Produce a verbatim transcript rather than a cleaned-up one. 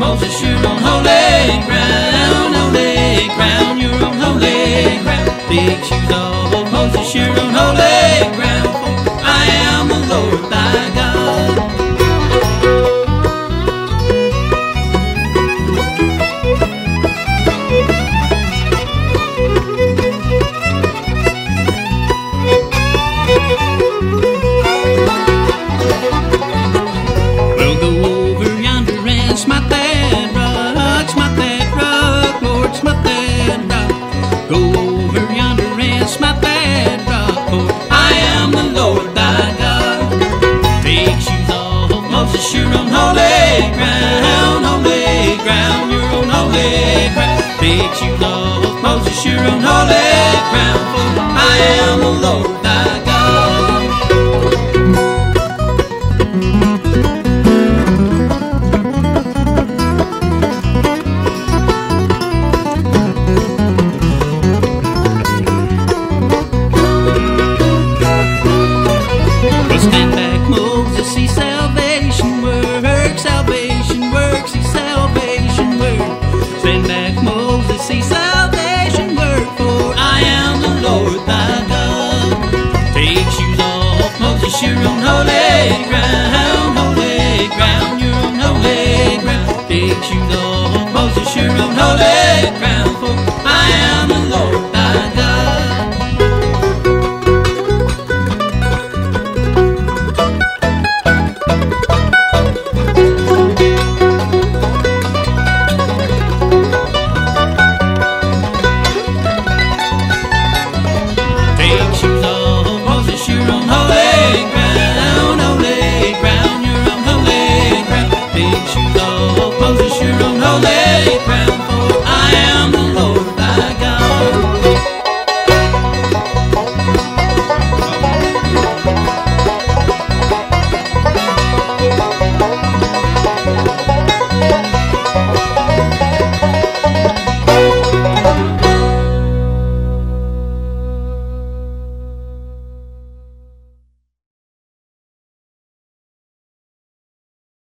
Moses, you're on holy ground, holy ground, you're on holy ground. Take shoes off, Moses, you're on holy ground, for I am the Lord thy God. We'll go over yonder and smite that rock, smite that rock, Lord, smite that rock. Go over yonder and smite that rock, for I am the Lord thy God. Take shoes off, Moses, you're on holy ground, holy ground, you're on holy ground. Take shoes off, Moses, you're on holy ground, for I am the Lord thy God. Stand back, Moses, see salvation work, salvation work, see salvation work. Stand back, Moses, see salvation work, for I am the Lord thy God. Take shoes off, Moses, you're on holy ground, holy ground, you're on holy ground. Take shoes off, Moses, you're on holy ground.